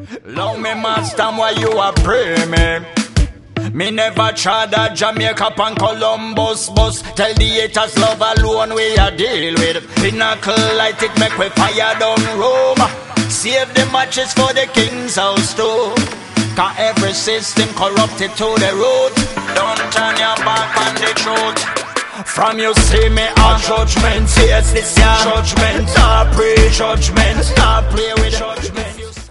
Long me master why you a pray me. Me never tried a Jamaica and Columbus bus. Tell the haters love alone we a deal with. Pinnacle light it make we fire down Rome. Save the matches for the king's house too. Cause every system corrupted to the root. Don't turn your back on the truth. From you see me a judgment. Yes, this year judgment. Stop pre-judgment. Stop play with judgment.